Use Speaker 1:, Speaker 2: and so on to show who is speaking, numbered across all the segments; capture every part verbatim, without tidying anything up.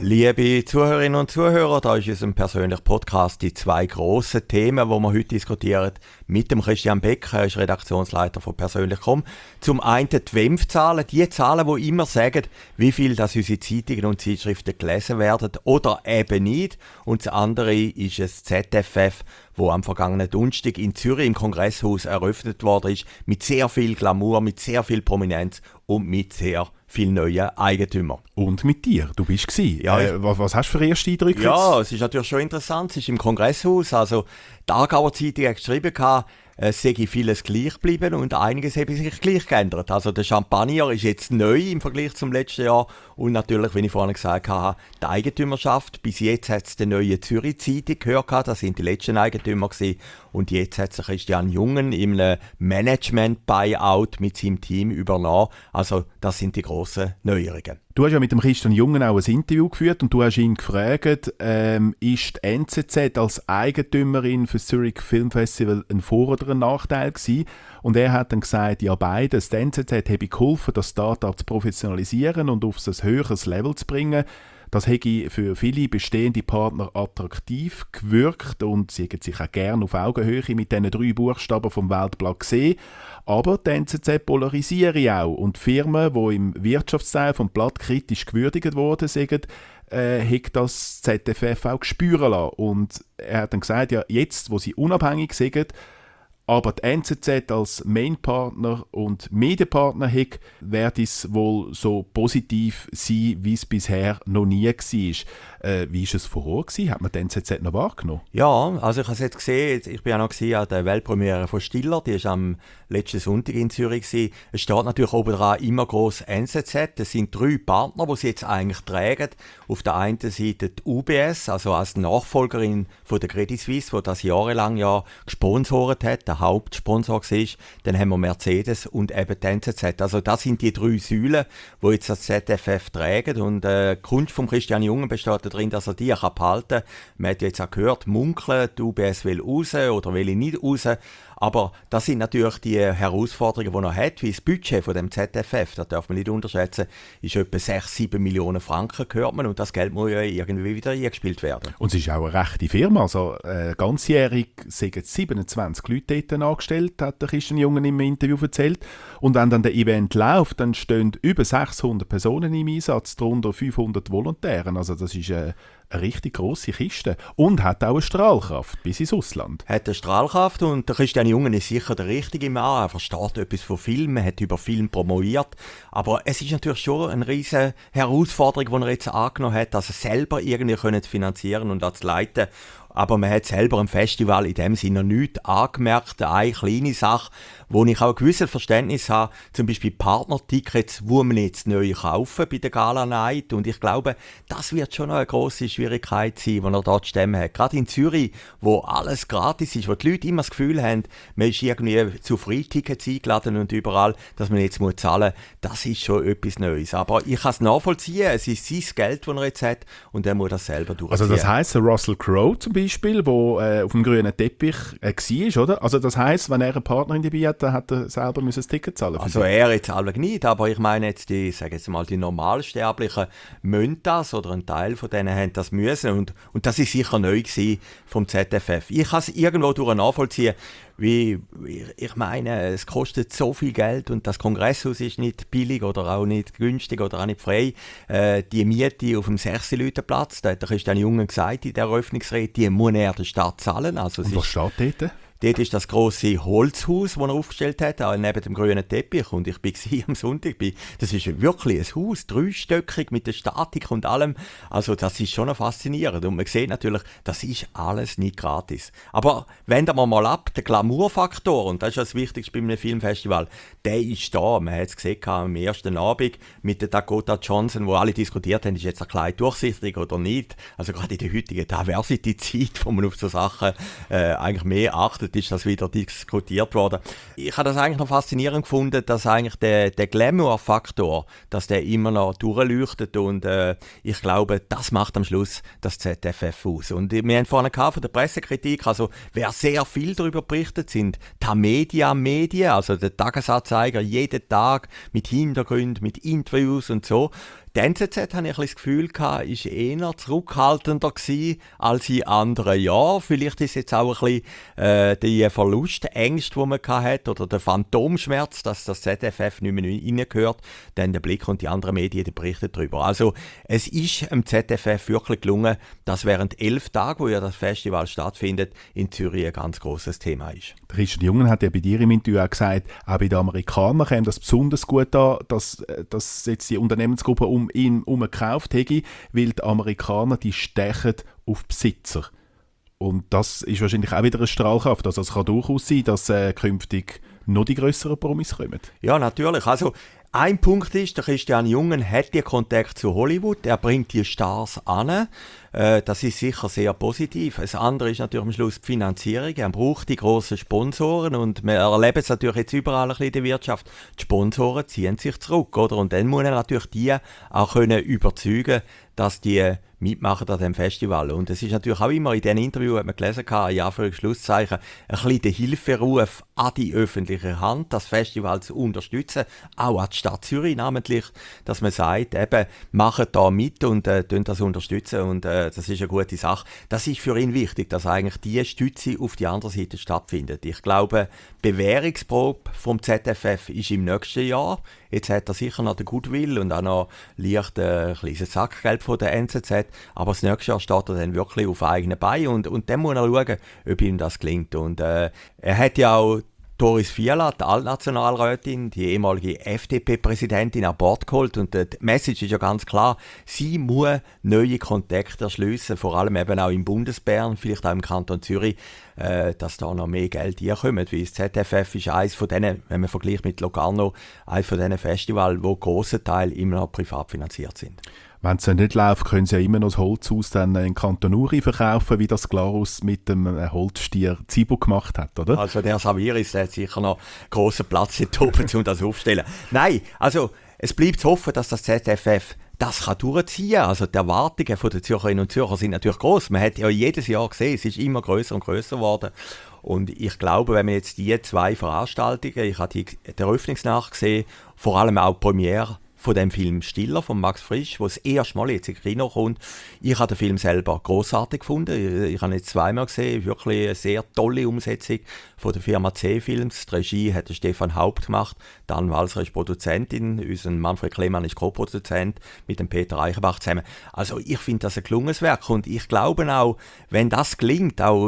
Speaker 1: Liebe Zuhörerinnen und Zuhörer, da ist unser persönlicher Podcast die zwei grossen Themen, die wir heute diskutieren, mit dem Christian Beck, er ist Redaktionsleiter von persönlich punkt com. Zum einen die W E M F-Zahlen, die Zahlen, die immer sagen, wie viel das unsere Zeitungen und Zeitschriften gelesen werden oder eben nicht. Und das andere ist das Z F F, wo am vergangenen Donnerstag in Zürich im Kongresshaus eröffnet worden ist, mit sehr viel Glamour, mit sehr viel Prominenz und mit sehr viele neue Eigentümer.
Speaker 2: Und mit dir, du bist gsi. Ja, äh, was, was hast du für erste Eindrücke?
Speaker 1: Ja, es ist natürlich schon interessant. Es ist im Kongresshaus. Also, die Aargauer Zeitung hat geschrieben, es sei vieles gleich geblieben und einiges habe sich gleich geändert. Also der Champagner ist jetzt neu im Vergleich zum letzten Jahr und natürlich, wie ich vorhin gesagt habe, die Eigentümerschaft. Bis jetzt hat es die neue Zürich Zeitung gehört, das sind die letzten Eigentümer gewesen. Und jetzt hat sich Christian Jungen im Management-Buyout mit seinem Team übernommen. Also das sind die grossen Neuerungen.
Speaker 2: Du hast ja mit dem Christian Jungen auch ein Interview geführt und du hast ihn gefragt, ähm, ist die N Z Z als Eigentümerin für das Zurich Film Festival ein Vor- oder ein Nachteil gewesen? Und er hat dann gesagt, ja beides. Die N Z Z habe geholfen, das Start-up zu professionalisieren und auf ein höheres Level zu bringen. Das hätte für viele bestehende Partner attraktiv gewirkt und sie hätten sich auch gerne auf Augenhöhe mit diesen drei Buchstaben vom Weltblatt gesehen. Aber die N Z Z polarisiere auch und Firmen, die im Wirtschaftsteil vom Blatt kritisch gewürdigt worden sind, äh, hat das Z F F auch spüren lassen. Und er hat dann gesagt, ja, jetzt, wo sie unabhängig sind, aber die N Z Z als Mainpartner und Medienpartner hat, wird es wohl so positiv sein, wie es bisher noch nie war. Äh, wie war es vorher? Hat man die N Z Z noch wahrgenommen?
Speaker 1: Ja, also ich habe es jetzt gesehen, ich war ja noch an der Weltpremiere von Stiller, die war am letzten Sonntag in Zürich gewesen. Es steht natürlich oben dran immer gross N Z Z. Das sind drei Partner, die sie jetzt eigentlich tragen. Auf der einen Seite die U B S, also als Nachfolgerin von der Credit Suisse, die das jahrelang ja gesponsert hat, der Hauptsponsor war. Dann haben wir Mercedes und eben die N Z Z. Also das sind die drei Säulen, die jetzt das Z F F tragen. Und äh, die Kunst von Christian Jungen besteht darin, dass er die behalten kann. Man hat jetzt auch gehört, munkeln, die U B S will raus oder will ich nicht raus. Aber das sind natürlich die Herausforderungen, die er hat, wie das Budget von dem Z F F, das darf man nicht unterschätzen, ist etwa sechs, sieben Millionen Franken, gehört man, und das Geld muss ja irgendwie wieder eingespielt werden.
Speaker 2: Und es ist auch eine rechte Firma, also äh, ganzjährig sind siebenundzwanzig Leute dort angestellt, hat der Christian Jungen im Interview erzählt. Und wenn dann der Event läuft, dann stehen über sechshundert Personen im Einsatz, darunter fünfhundert Volontären, also das ist äh, eine richtig grosse Kiste und hat auch eine Strahlkraft bis ins Ausland.
Speaker 1: Hat eine Strahlkraft und der Christian Jungen ist sicher der richtige Mann. Er versteht etwas von Filmen, hat über Film promoviert. Aber es ist natürlich schon eine riesige Herausforderung, die er jetzt angenommen hat, dass er selber irgendwie finanzieren und das leiten. Aber man hat selber im Festival in dem Sinne noch nichts angemerkt. Eine kleine Sache, wo ich auch ein gewisses Verständnis habe, zum Beispiel Partnertickets, die man jetzt neu kaufen bei der Gala Night. Und ich glaube, das wird schon noch eine grosse Schwierigkeit sein, die er dort zu stemmen hat. Gerade in Zürich, wo alles gratis ist, wo die Leute immer das Gefühl haben, man ist irgendwie zu Freitickets eingeladen und überall, dass man jetzt muss zahlen muss, das ist schon etwas Neues. Aber ich kann es nachvollziehen, es ist sein Geld, das er jetzt hat, und er muss das selber durchziehen.
Speaker 2: Also das heisst, Russell Crowe zum Beispiel, der äh, auf dem grünen Teppich äh, war, oder? Also das heisst, wenn er eine Partnerin dabei hat, dann hat er selber müssen das Ticket zahlen.
Speaker 1: Also sie. Er jetzt alle nicht, aber ich meine jetzt die, sage jetzt mal, die Normalsterblichen müssen das, oder ein Teil von denen haben das müssen, und, und das ist sicher neu gewesen vom Z F F. Ich kann es irgendwo durch nachvollziehen, wie, ich meine, es kostet so viel Geld und das Kongresshaus ist nicht billig oder auch nicht günstig oder auch nicht frei. Äh, die Miete auf dem Sechs-Leute-Platz, da hat der Christian Jungen gesagt in der Eröffnungsrede, die muss er der Stadt zahlen. Also
Speaker 2: und was steht dort?
Speaker 1: Dort ist das grosse Holzhaus, das er aufgestellt hat, neben dem grünen Teppich. Und ich war am Sonntag. Das ist wirklich ein Haus, dreistöckig mit der Statik und allem. Also das ist schon faszinierend. Und man sieht natürlich, das ist alles nicht gratis. Aber wenden wir mal ab, der Glamourfaktor, und das ist das Wichtigste bei einem Filmfestival, der ist da. Man hat es gesehen am ersten Abend mit der Dakota Johnson, wo alle diskutiert haben, ist jetzt ein kleid durchsichtig oder nicht. Also gerade in der heutigen Diversity-Zeit, wo man auf so Sachen äh, eigentlich mehr achtet, ist das wieder diskutiert worden. Ich habe das eigentlich noch faszinierend gefunden, dass eigentlich der, der Glamour-Faktor, dass der immer noch durchleuchtet, und äh, ich glaube, das macht am Schluss das Z F F aus. Und wir haben vorhin von der Pressekritik, also wer sehr viel darüber berichtet, sind Tamedia-Medien, also der Tagesanzeiger, jeden Tag mit Hintergründen, mit Interviews und so. Die N Z Z, hatte ich ein bisschen das Gefühl, war eher zurückhaltender gewesen als in anderen Jahren. Vielleicht ist jetzt auch ein bisschen äh, die Verlustängste, die man hatte, oder der Phantomschmerz, dass das Z F F nicht mehr reingehört, dann der Blick und die anderen Medien die berichten darüber. Also es ist dem Z F F wirklich gelungen, dass während elf Tagen, wo ja das Festival stattfindet, in Zürich ein ganz grosses Thema ist.
Speaker 2: Richard Jungen hat ja bei dir im Interview auch gesagt, auch bei den Amerikanern käme das besonders gut an, dass, dass jetzt die Unternehmensgruppe um ihn herum gekauft hätte, weil die Amerikaner die stechen auf Besitzer. Und das ist wahrscheinlich auch wieder eine Strahlkraft. Also es kann durchaus sein, dass äh, künftig noch die grösseren Promis kommen.
Speaker 1: Ja, natürlich. Also ein Punkt ist, der Christian Jungen hat den Kontakt zu Hollywood, er bringt die Stars an. Äh, das ist sicher sehr positiv. Das andere ist natürlich am Schluss die Finanzierung. Er braucht die grossen Sponsoren und wir erleben es natürlich jetzt überall ein bisschen in der Wirtschaft. Die Sponsoren ziehen sich zurück, oder? Und dann muss er natürlich die auch können überzeugen, dass die mitmachen an diesem Festival. Und es ist natürlich auch immer in diesem Interview, hat man gelesen, ja, für Schlusszeichen, ein bisschen der Hilferuf an die öffentliche Hand, das Festival zu unterstützen, auch an die Stadt Zürich namentlich, dass man sagt, eben, macht da mit und äh, das unterstützen und äh, das ist eine gute Sache. Das ist für ihn wichtig, dass eigentlich diese Stütze auf die andere Seite stattfindet. Ich glaube, Bewährungsprobe vom Z F F ist im nächsten Jahr. Jetzt hat er sicher noch den Goodwill und auch noch leicht ein äh, kleines Sackgeld von der N Z Z, aber das nächste Jahr steht er dann wirklich auf eigenen Beinen und, und dann muss er schauen, ob ihm das gelingt. Und äh, er hat ja auch Doris Fiala, die Altnationalrätin, die ehemalige F D P-Präsidentin, an Bord geholt. Und die Message ist ja ganz klar, sie muss neue Kontakte erschliessen, vor allem eben auch im Bundesbern, vielleicht auch im Kanton Zürich, äh, dass da noch mehr Geld reinkommt. Weil das Z F F ist eines von denen, wenn man vergleicht mit Locarno, eines von diesen Festivals, die grossen Teil immer noch privat finanziert sind.
Speaker 2: Wenn es nicht läuft, können sie ja immer noch das Holzhaus dann in Kanton Uri verkaufen, wie das Glarus mit dem Holzstier Zibo gemacht hat, oder?
Speaker 1: Also der Saviris, der hat sicher noch grossen Platz hier oben, um das aufzustellen. Nein, also es bleibt zu hoffen, dass das Z F F das kann durchziehen. Also die Erwartungen der Zürcherinnen und Zürcher sind natürlich gross. Man hat ja jedes Jahr gesehen, es ist immer grösser und grösser geworden. Und ich glaube, wenn man jetzt die zwei Veranstaltungen, ich habe die, die Eröffnungsnacht gesehen, vor allem auch die Premiere von dem Film Stiller von Max Frisch, wo es erst mal jetzt ins Kino kommt. Ich habe den Film selber grossartig gefunden. Ich habe ihn jetzt zweimal gesehen. Wirklich eine sehr tolle Umsetzung von der Firma C-Films. Die Regie hat Stefan Haupt gemacht. Dan Walser ist Produzentin. Unser Manfred Klemann ist Co-Produzent mit dem Peter Eichenbach zusammen. Also ich finde das ein gelungenes Werk. Und ich glaube auch, wenn das gelingt, auch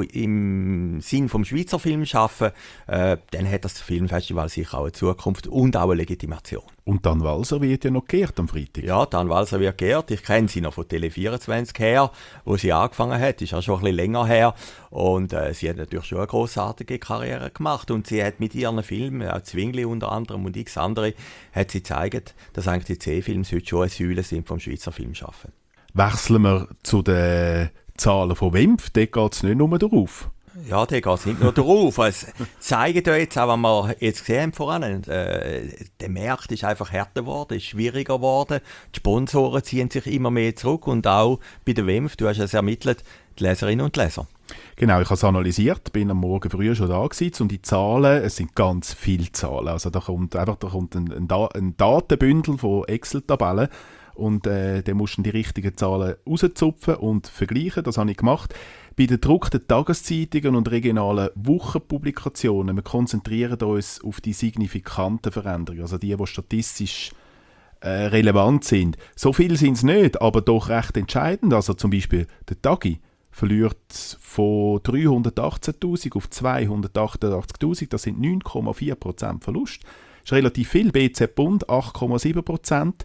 Speaker 1: im Sinn vom Schweizer Filmschaffen, äh, dann hat das Filmfestival sicher auch eine Zukunft und auch eine Legitimation.
Speaker 2: Und Dan Walser wird ja noch geehrt am Freitag.
Speaker 1: Ja, Dan Walser wird geehrt. Ich kenne sie noch von Tele vierundzwanzig her, wo sie angefangen hat. Ist auch schon ein bisschen länger her. Und äh, sie hat natürlich schon eine grossartige Karriere gemacht. Und sie hat mit ihren Filmen, auch Zwingli unter anderem und x andere, hat sie gezeigt, dass eigentlich die C-Films heute schon eine Säule sind vom Schweizer Filmschaffen.
Speaker 2: Wechseln wir zu den Zahlen von W I M F. Dort geht es nicht nur darauf.
Speaker 1: Ja, der geht nicht nur darauf. Es zeigt ja jetzt auch, was wir jetzt gesehen haben voran, äh, der Markt ist einfach härter geworden, ist schwieriger geworden. Die Sponsoren ziehen sich immer mehr zurück und auch bei der W I M F, du hast es ermittelt, die Leserinnen und Leser.
Speaker 2: Genau, ich habe es analysiert, bin am Morgen früh schon da gewesen, und die Zahlen, es sind ganz viele Zahlen. Also da kommt einfach da kommt ein, ein, da- ein Datenbündel von Excel-Tabellen und äh, dann musst du die richtigen Zahlen rauszupfen und vergleichen. Das habe ich gemacht. Bei den gedruckten Tageszeitungen und regionalen Wochenpublikationen, wir konzentrieren uns auf die signifikanten Veränderungen, also die, die statistisch äh, relevant sind. So viel sind es nicht, aber doch recht entscheidend. Also zum Beispiel der Tagi verliert von dreihundertachtzehntausend auf zweihundertachtundachtzigtausend, das sind neun Komma vier Prozent Verlust. Das ist relativ viel. B Z Bund acht Komma sieben Prozent.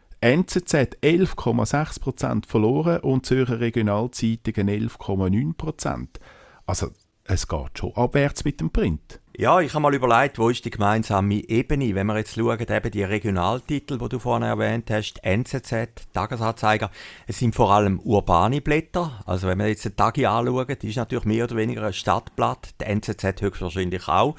Speaker 2: N Z Z elf Komma sechs Prozent verloren und Zürcher Regionalzeitungen elf Komma neun Prozent. Also es geht schon abwärts mit dem Print.
Speaker 1: Ja, ich habe mal überlegt, wo ist die gemeinsame Ebene, wenn wir jetzt schauen, eben die Regionaltitel, die du vorhin erwähnt hast, N Z Z, Tagesanzeiger, es sind vor allem urbane Blätter. Also wenn wir jetzt den Tagi anschauen, die ist natürlich mehr oder weniger ein Stadtblatt, die N Z Z höchstwahrscheinlich auch.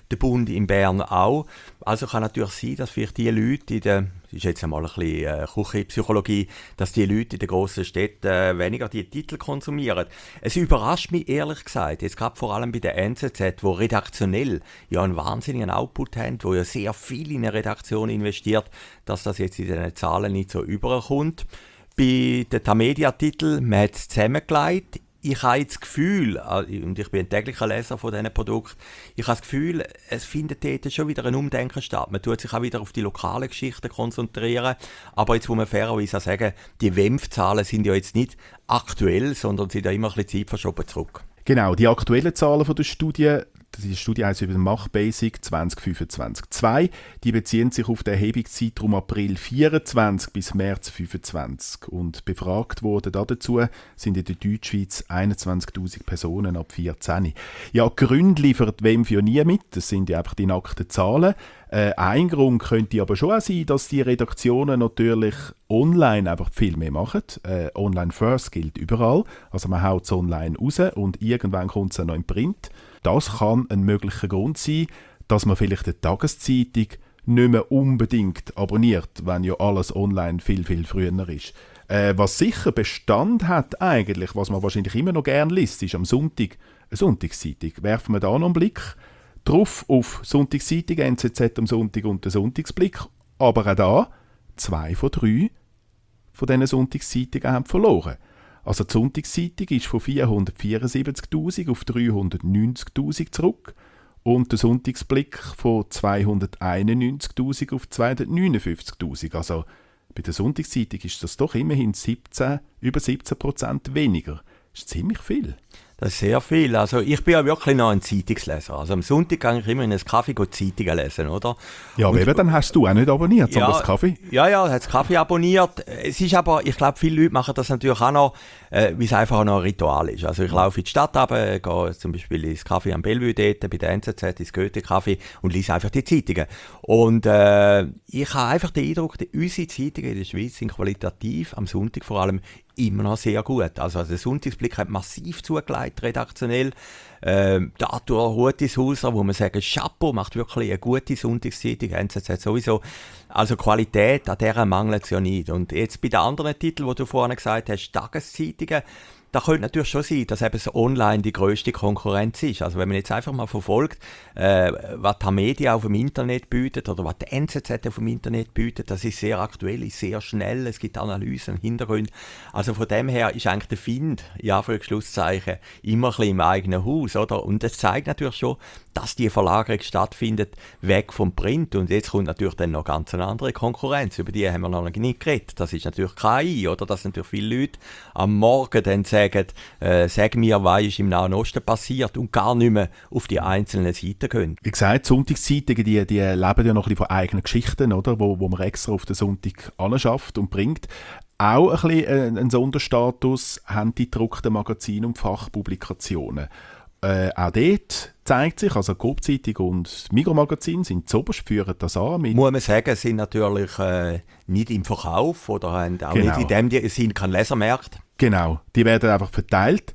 Speaker 1: der Bund in Bern auch. Also kann natürlich sein, dass vielleicht die Leute in der, das ist jetzt einmal ein bisschen äh, Küchenpsychologie, dass die Leute in den grossen Städten äh, weniger die Titel konsumieren. Es überrascht mich ehrlich gesagt, jetzt gerade vor allem bei der N Z Z, wo redaktionell ja einen wahnsinnigen Output haben, wo ja sehr viel in eine Redaktion investiert, dass das jetzt in den Zahlen nicht so überkommt. Bei den Tamedia-Titeln, man hat es zusammengelegt. Ich habe das Gefühl, und ich bin ein täglicher Leser von diesen Produkten, ich habe das Gefühl, es findet dort schon wieder ein Umdenken statt. Man tut sich auch wieder auf die lokalen Geschichten konzentrieren. Aber jetzt muss man fairerweise auch sagen, die W E M F-Zahlen sind ja jetzt nicht aktuell, sondern sind ja immer ein bisschen Zeit verschoben zurück.
Speaker 2: Genau, die aktuellen Zahlen von der Studie, die Studie heisst über den Mach Basic zwanzig fünfundzwanzig zwei, die beziehen sich auf den Erhebungszeitraum April vierundzwanzig bis März fünfundzwanzig. Und befragt wurden dazu sind in der Deutschschweiz einundzwanzigtausend Personen ab vierzehn. Ja, Gründe liefert W E M F ja nie mit, das sind ja einfach die nackten Zahlen. Äh, ein Grund könnte aber schon auch sein, dass die Redaktionen natürlich online einfach viel mehr machen. Äh, online first gilt überall, also man haut es online raus und irgendwann kommt es dann noch in Print. Das kann ein möglicher Grund sein, dass man vielleicht eine Tageszeitung nicht mehr unbedingt abonniert, wenn ja alles online viel, viel früher ist. Äh, was sicher Bestand hat eigentlich, was man wahrscheinlich immer noch gerne liest, ist am Sonntag eine Sonntagszeitung. Werfen wir da noch einen Blick drauf auf Sonntagszeitung, N Z Z am Sonntag und den Sonntagsblick. Aber auch da, zwei von drei von diesen Sonntagszeitungen haben verloren. Also die Sonntagszeitung ist von vierhundertvierundsiebzigtausend auf dreihundertneunzigtausend zurück und der Sonntagsblick von zweihunderteinundneunzigtausend auf zweihundertneunundfünfzigtausend. Also bei der Sonntagszeitung ist das doch immerhin siebzehn, über siebzehn Prozent weniger. Das ist ziemlich viel.
Speaker 1: Das ist sehr viel. Also ich bin ja wirklich noch ein Zeitungsleser. Also am Sonntag gehe ich immer in einen Kaffee Zeitungen lesen, oder?
Speaker 2: Ja, aber eben, dann hast du auch nicht abonniert, sondern
Speaker 1: ja,
Speaker 2: das Kaffee.
Speaker 1: Ja, ja, ich habe das Kaffee abonniert. Es ist aber, ich glaube, viele Leute machen das natürlich auch noch, äh, wie es einfach auch noch ein Ritual ist. Also ich laufe in die Stadt runter, gehe zum Beispiel ins Kaffee am Bellevue dort, bei der N Z Z, ins Goethe-Kaffee und lese einfach die Zeitungen. Und äh, ich habe einfach den Eindruck, dass unsere Zeitungen in der Schweiz sind qualitativ, am Sonntag vor allem, immer noch sehr gut. Also der Sonntagsblick hat massiv zugelegt, redaktionell. Ähm, Arthur Hutishauser, wo man sagen, Chapeau, macht wirklich eine gute Sonntagszeitung, N Z Z sowieso. Also Qualität, an der mangelt es ja nicht. Und jetzt bei den anderen Titeln, die du vorhin gesagt hast, Tageszeitungen, da könnte natürlich schon sein, dass eben das Online die grösste Konkurrenz ist. Also wenn man jetzt einfach mal verfolgt, äh, was Tamedia auf dem Internet bietet oder was die N Z Z auf dem Internet bietet, das ist sehr aktuell, ist sehr schnell, es gibt Analysen im Hintergrund. Also von dem her ist eigentlich der Find, ja, für Schlusszeichen, immer ein bisschen im eigenen Haus, oder? Und das zeigt natürlich schon, dass die Verlagerung stattfindet, weg vom Print. Und jetzt kommt natürlich dann noch ganz eine andere Konkurrenz, über die haben wir noch nicht geredet. Das ist natürlich K I, oder? Dass natürlich viele Leute am Morgen dann sagen, äh, sag mir, was ist im Nahen Osten passiert und gar nicht mehr auf die einzelnen Seiten gehen.
Speaker 2: Wie gesagt, Sonntagszeitungen, die, die leben ja noch ein bisschen von eigenen Geschichten, oder? Wo, wo man extra auf den Sonntag anschafft und bringt. Auch ein bisschen einen Sonderstatus haben die gedruckten Magazine und Fachpublikationen. Äh, auch dort zeigt sich, also Coop-Zeitung und Migros-Magazin sind zuoberst, führen das an. Mit
Speaker 1: Muss man sagen, sind natürlich äh, nicht im Verkauf oder haben auch
Speaker 2: genau.
Speaker 1: nicht in dem, die sind kein Lesermarkt.
Speaker 2: Genau, die werden einfach verteilt.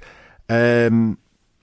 Speaker 2: Ähm,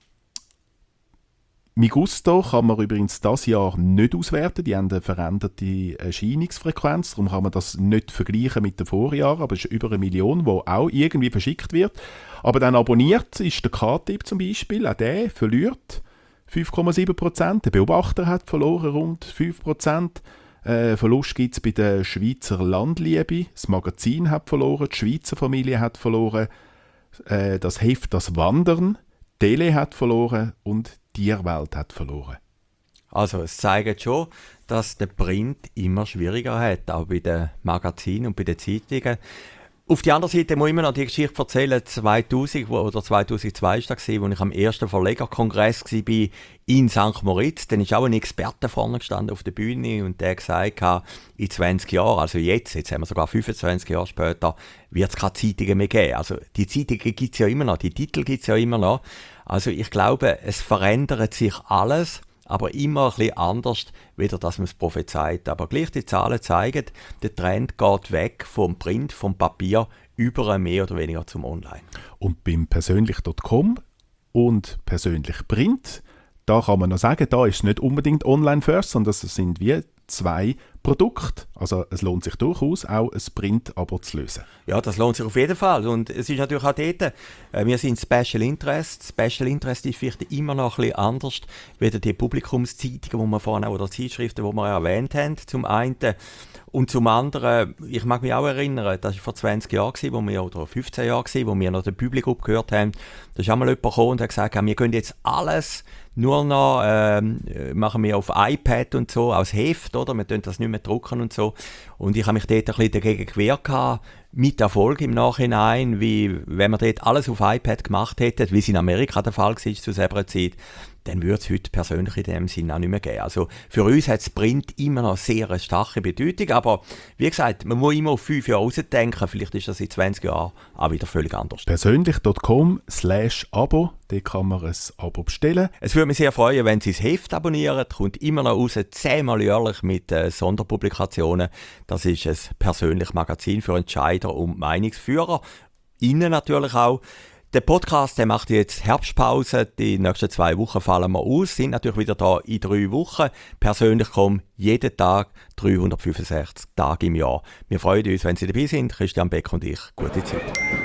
Speaker 2: Migusto kann man übrigens dieses Jahr nicht auswerten. Die haben eine veränderte Erscheinungsfrequenz. Darum kann man das nicht vergleichen mit den Vorjahren. Aber es ist über eine Million, die auch irgendwie verschickt wird. Aber dann abonniert ist der K-Tipp zum Beispiel. Auch der verliert fünf Komma sieben Prozent. Der Beobachter hat verloren rund fünf Prozent. Äh, Verlust gibt es bei der Schweizer Landliebe. Das Magazin hat verloren. Die Schweizer Familie hat verloren. Äh, das Heft Das Wandern. Tele hat verloren und Tierwelt hat verloren.
Speaker 1: Also es zeigt schon, dass der Print immer schwieriger hat, auch bei den Magazinen und bei den Zeitungen. Auf der anderen Seite muss ich immer noch die Geschichte erzählen, zweitausend oder zweitausendzwei war das, wo ich am ersten Verlegerkongress war in Sankt Moritz. Dann ist auch ein Experte vorne gestanden auf der Bühne und der gesagt hat, in zwanzig Jahren, also jetzt, jetzt haben wir sogar fünfundzwanzig Jahre später, wird es keine Zeitungen mehr geben. Also die Zeitungen gibt es ja immer noch, die Titel gibt es ja immer noch. Also ich glaube, es verändert sich alles, aber immer ein bisschen anders, weder dass man es prophezeit. Aber gleich die Zahlen zeigen, der Trend geht weg vom Print, vom Papier, über mehr oder weniger zum Online.
Speaker 2: Und beim persönlich Punkt com und persönlich Print, da kann man noch sagen, da ist es nicht unbedingt online first, sondern es sind wie zwei Produkte. Also es lohnt sich durchaus, auch ein Print-Abo zu lösen.
Speaker 1: Ja, das lohnt sich auf jeden Fall. Und es ist natürlich auch dort, äh, wir sind Special Interest. Special Interest ist vielleicht immer noch ein bisschen anders, wie die Publikumszeitungen, die wir vorhin auch, oder Zeitschriften, die wir erwähnt haben, zum einen. Und zum anderen, ich mag mich auch erinnern, das war vor zwanzig Jahren, wo wir, oder fünfzehn Jahren, wo wir noch den Publikum gehört haben. Da ist einmal jemand gekommen und hat gesagt, wir können jetzt alles nur noch ähm, machen wir auf iPad und so, als Heft, oder? Wir können das nicht mehr drucken und so. Und ich habe mich dort ein bisschen dagegen gewehrt gehabt, mit Erfolg im Nachhinein, wie wenn wir dort alles auf iPad gemacht hätten, wie es in Amerika der Fall war zu selber Zeit, dann würde es heute persönlich in dem Sinne auch nicht mehr geben. Also für uns hat das Print immer noch sehr eine starke Bedeutung, aber wie gesagt, man muss immer auf fünf Jahre rausdenken, vielleicht ist das in zwanzig Jahren auch wieder völlig anders.
Speaker 2: Persönlich punkt com slash Abo, da kann man ein Abo bestellen.
Speaker 1: Es würde mich sehr freuen, wenn Sie das Heft abonnieren, kommt immer noch raus, zehnmal jährlich mit äh, Sonderpublikationen. Das ist ein persönliches Magazin für Entscheider und Meinungsführer. Ihnen natürlich auch. Der Podcast, der macht jetzt Herbstpause. Die nächsten zwei Wochen fallen wir aus. Sind natürlich wieder da in drei Wochen. Persönlich kommen jeden Tag dreihundertfünfundsechzig Tage im Jahr. Wir freuen uns, wenn Sie dabei sind. Christian Beck und ich. Gute Zeit.